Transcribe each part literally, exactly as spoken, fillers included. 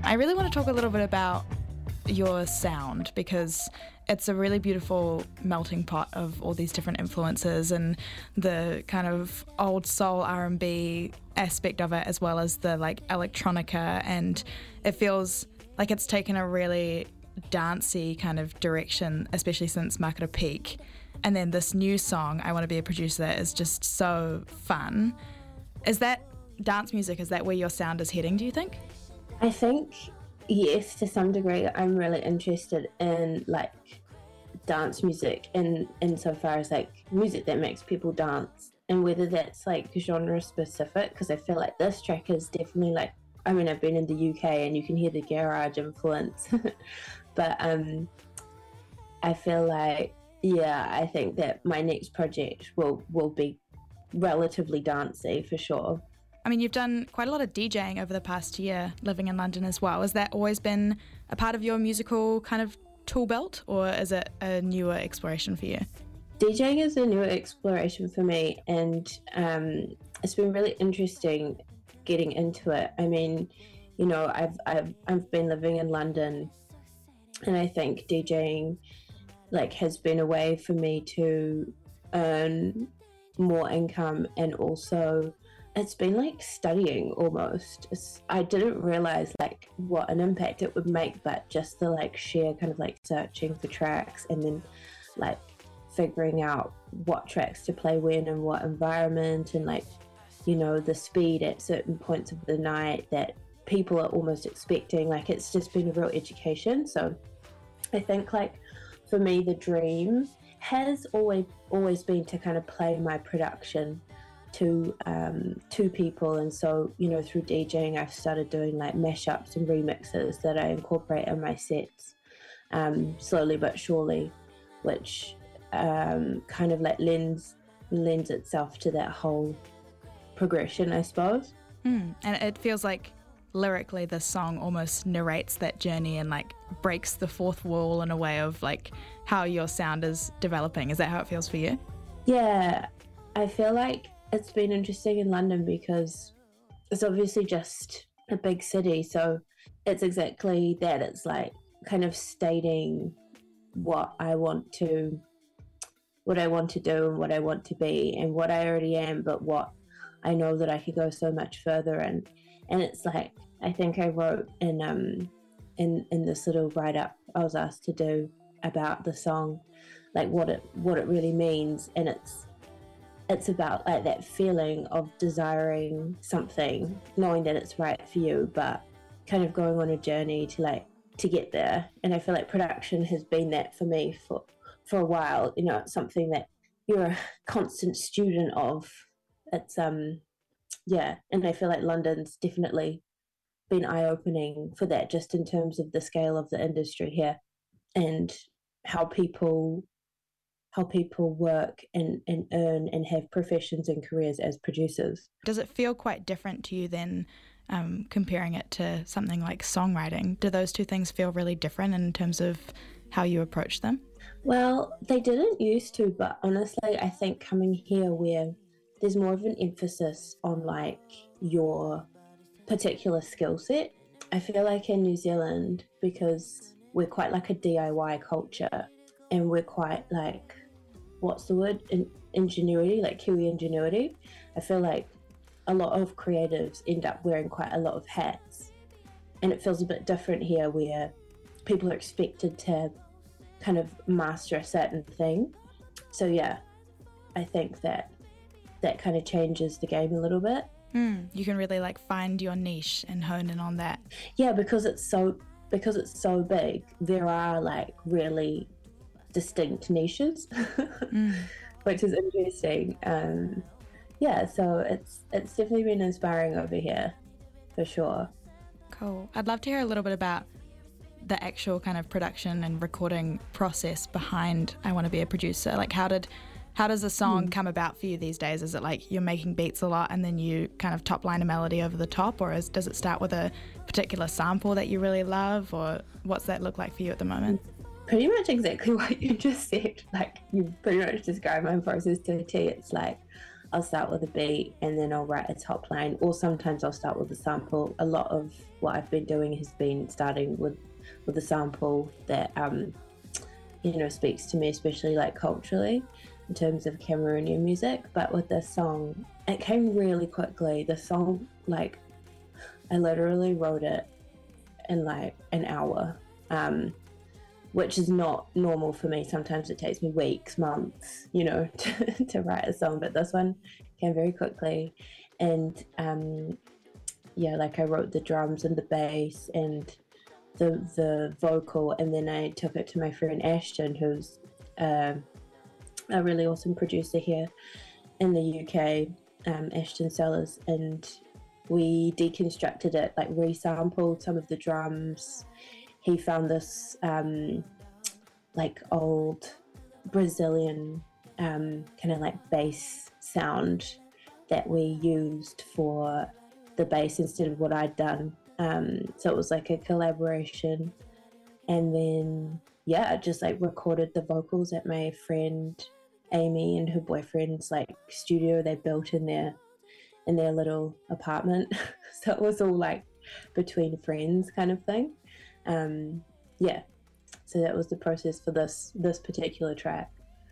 I really want to talk a little bit about your sound because it's a really beautiful melting pot of all these different influences and the kind of old soul R and B aspect of it, as well as the like electronica, and it feels like it's taken a really dancey kind of direction, especially since Market Peak. And then this new song, I Want to Be a Producer, is just so fun. Is that dance music? Is that where your sound is heading, do you think? I think, yes, to some degree. I'm really interested in like dance music in insofar as like music that makes people dance, and whether that's like genre specific, because I feel like this track is definitely like, I mean, I've been in the U K and you can hear the garage influence, but um, I feel like, yeah, I think that my next project will, will be relatively dancey for sure. I mean, you've done quite a lot of DJing over the past year, living in London as well. Has that always been a part of your musical kind of tool belt, or is it a newer exploration for you? DJing is a newer exploration for me, and um, it's been really interesting getting into it. I mean, you know, I've I've I've been living in London, and I think DJing like has been a way for me to earn more income, and also it's been like studying almost. It's, I didn't realize like what an impact it would make, but just the like sheer kind of like searching for tracks and then like figuring out what tracks to play when and what environment, and like, you know, the speed at certain points of the night that people are almost expecting. Like, it's just been a real education. So I think like for me, the dream has always always been to kind of play my production to um, to people. And so, you know, through DJing, I've started doing like mashups and remixes that I incorporate in my sets, um, slowly but surely, which um, kind of like lends lends itself to that whole progression, I suppose. Mm, and it feels like lyrically this song almost narrates that journey and like breaks the fourth wall in a way of like how your sound is developing. Is that how it feels for you? Yeah, I feel like it's been interesting in London because it's obviously just a big city, so it's exactly that. It's like kind of stating what I want to what I want to do and what I want to be and what I already am, but what I know that I could go so much further. And and it's like, I think I wrote in um in in this little write-up I was asked to do about the song, like what it what it really means, and it's it's about like that feeling of desiring something, knowing that it's right for you, but kind of going on a journey to like to get there. And I feel like production has been that for me for for a while. You know, it's something that you're a constant student of. It's um yeah, and I feel like London's definitely been eye-opening for that, just in terms of the scale of the industry here and how people how people work and, and earn and have professions and careers as producers. Does it feel quite different to you then, um, comparing it to something like songwriting? Do those two things feel really different in terms of how you approach them? Well, they didn't used to, but honestly, I think coming here where there's more of an emphasis on like your particular skill set, I feel like in New Zealand, because we're quite like a D I Y culture and we're quite like, what's the word, in, ingenuity, like Kiwi ingenuity. I feel like a lot of creatives end up wearing quite a lot of hats, and it feels a bit different here where people are expected to kind of master a certain thing. So yeah, I think that that kind of changes the game a little bit. Mm, you can really like find your niche and hone in on that. Yeah, because it's so because it's so big, there are like really distinct niches, mm. which is interesting. Um, yeah, so it's it's definitely been inspiring over here, for sure. Cool. I'd love to hear a little bit about the actual kind of production and recording process behind I Want to Be a Producer. Like, how did how does a song mm. come about for you these days? Is it like you're making beats a lot and then you kind of top line a melody over the top, or is, does it start with a particular sample that you really love, or what's that look like for you at the moment? Pretty much exactly what you just said. Like, you pretty much described my process to a T. It's like, I'll start with a beat and then I'll write a top line, or sometimes I'll start with a sample. A lot of what I've been doing has been starting with with a sample that um you know speaks to me, especially like culturally in terms of Cameroonian music. But with this song, it came really quickly. The song, like, I literally wrote it in like an hour, um, which is not normal for me. Sometimes it takes me weeks, months, you know, to, to write a song. But this one came very quickly. And um, yeah, like I wrote the drums and the bass and the the vocal, and then I took it to my friend Ashton, who's uh, a really awesome producer here in the U K, um, Ashton Sellers, and we deconstructed it, like resampled some of the drums. He found this um, like old Brazilian um, kind of like bass sound that we used for the bass instead of what I'd done. Um, so it was like a collaboration. And then, yeah, I just like recorded the vocals at my friend Amy and her boyfriend's like studio they built in their in their little apartment. So it was all like between friends kind of thing. Um, yeah, so that was the process for this this particular track.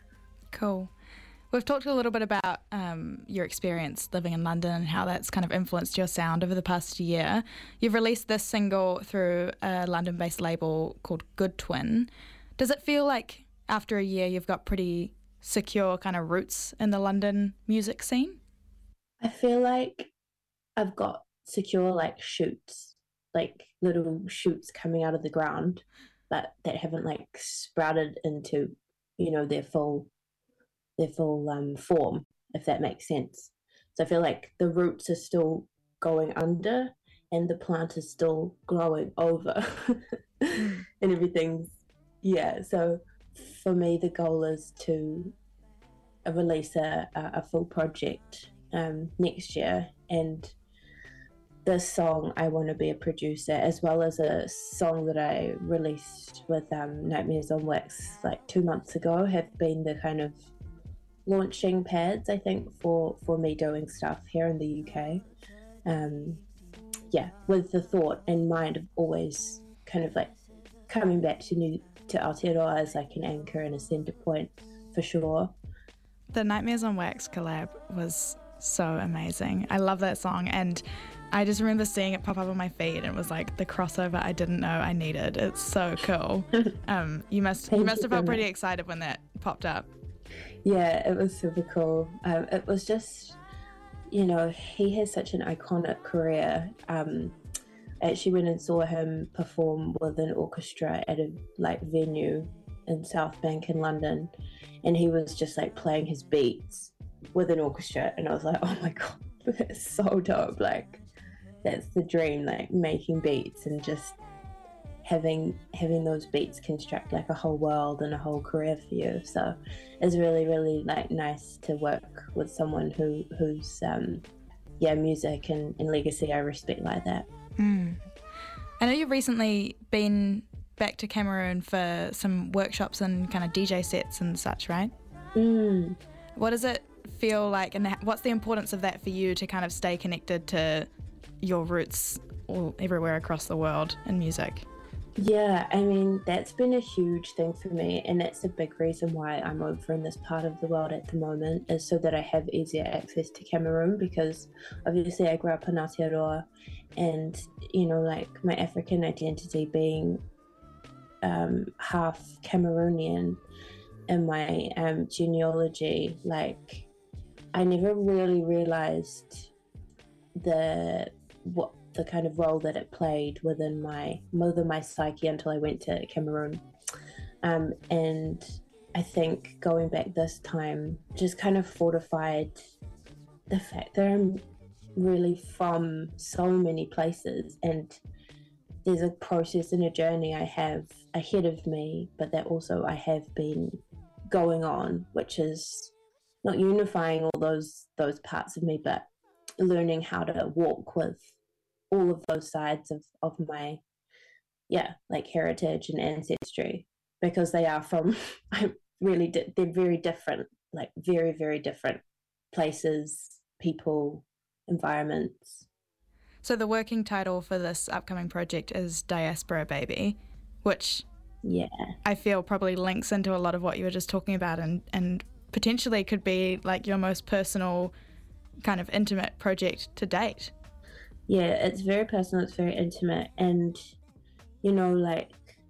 Cool. We've talked a little bit about um, your experience living in London and how that's kind of influenced your sound over the past year. You've released this single through a London-based label called Good Twin. Does it feel like after a year you've got pretty secure kind of roots in the London music scene? I feel like I've got secure like shoots, like little shoots coming out of the ground, but that haven't like sprouted into, you know, their full their full um, form, if that makes sense. So I feel like the roots are still going under and the plant is still growing over and everything's, yeah. So for me, the goal is to release a, a full project um, next year. And this song, I want to be a producer, as well as a song that I released with um, Nightmares on Wax like two months ago, have been the kind of launching pads, I think, for for me doing stuff here in the U K. Um yeah, with the thought in mind of always kind of like coming back to new to Aotearoa as like an anchor and a center point for sure. The Nightmares on Wax collab was so amazing. I love that song, and I just remember seeing it pop up on my feed and it was like the crossover I didn't know I needed. It's so cool. um you must you must have felt pretty excited when that popped up. Yeah, it was super cool. Um, it was just, you know, he has such an iconic career. Um, I actually went and saw him perform with an orchestra at a like venue in South Bank in London, and he was just like playing his beats with an orchestra, and I was like, oh my god, that's so dope! Like, that's the dream, like making beats and just having having those beats construct like a whole world and a whole career for you. So it's really really like nice to work with someone who who's um yeah music and, and legacy I respect like that. mm. I know you've recently been back to Cameroon for some workshops and kind of D J sets and such, right? mm. What does it feel like, and what's the importance of that for you to kind of stay connected to your roots all everywhere across the world in music? Yeah, I mean, that's been a huge thing for me, and that's a big reason why I'm over in this part of the world at the moment, is so that I have easier access to Cameroon, because obviously I grew up in Aotearoa, and, you know, like my African identity being um, half Cameroonian in my um, genealogy, like I never really realized the what the kind of role that it played within my within my psyche until I went to Cameroon. Um, and I think going back this time just kind of fortified the fact that I'm really from so many places, and there's a process and a journey I have ahead of me, but that also I have been going on, which is not unifying all those those parts of me, but learning how to walk with all of those sides of, of my, yeah, like heritage and ancestry, because they are from, I really, di- they're very different, like very, very different places, people, environments. So the working title for this upcoming project is Diaspora Baby, which yeah, I feel probably links into a lot of what you were just talking about, and, and potentially could be like your most personal, kind of intimate project to date. Yeah, it's very personal, it's very intimate, and you know, like,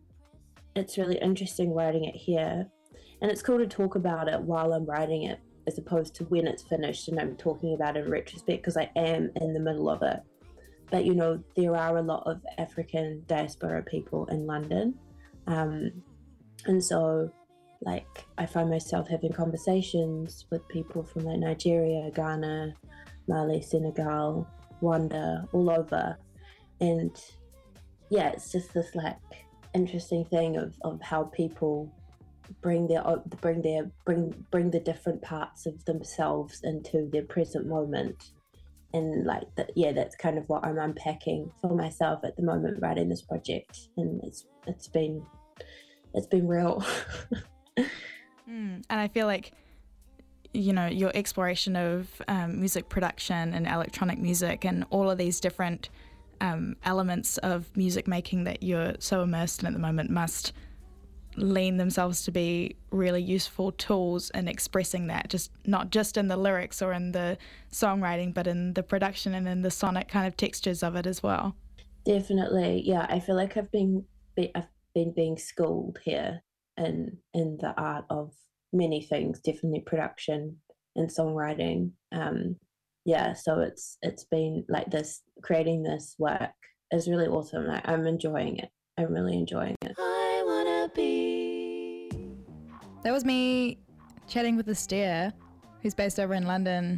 it's really interesting writing it here, and it's cool to talk about it while I'm writing it as opposed to when it's finished and I'm talking about it in retrospect, because I am in the middle of it. But you know, there are a lot of African diaspora people in London, um, and so like I find myself having conversations with people from like Nigeria, Ghana, Mali, Senegal, Rwanda, all over, and yeah, it's just this like interesting thing of, of how people bring their bring their bring bring the different parts of themselves into their present moment. And like that, yeah, that's kind of what I'm unpacking for myself at the moment, writing this project, and it's it's been it's been real. mm, and I feel like, you know, your exploration of um, music production and electronic music and all of these different um, elements of music making that you're so immersed in at the moment must lean themselves to be really useful tools in expressing that, just not just in the lyrics or in the songwriting, but in the production and in the sonic kind of textures of it as well. Definitely, yeah. I feel like I've been I've been being schooled here in in the art of many things, definitely production and songwriting. Um, yeah, so it's it's been like this, creating this work is really awesome. Like, I'm enjoying it. I'm really enjoying it. I wanna be. That was me chatting with Estere, who's based over in London.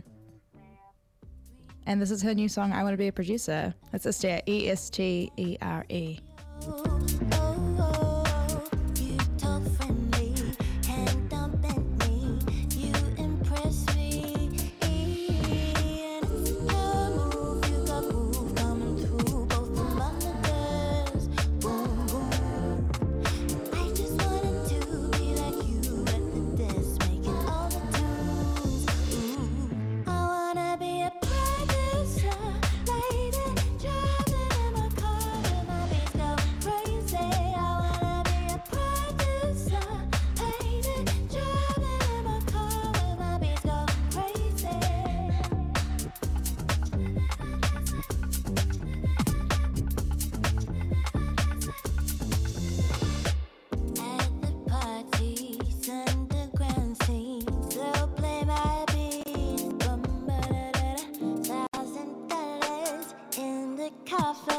And this is her new song, I Want to Be a Producer. That's Estere, E S T E R E. Coffee.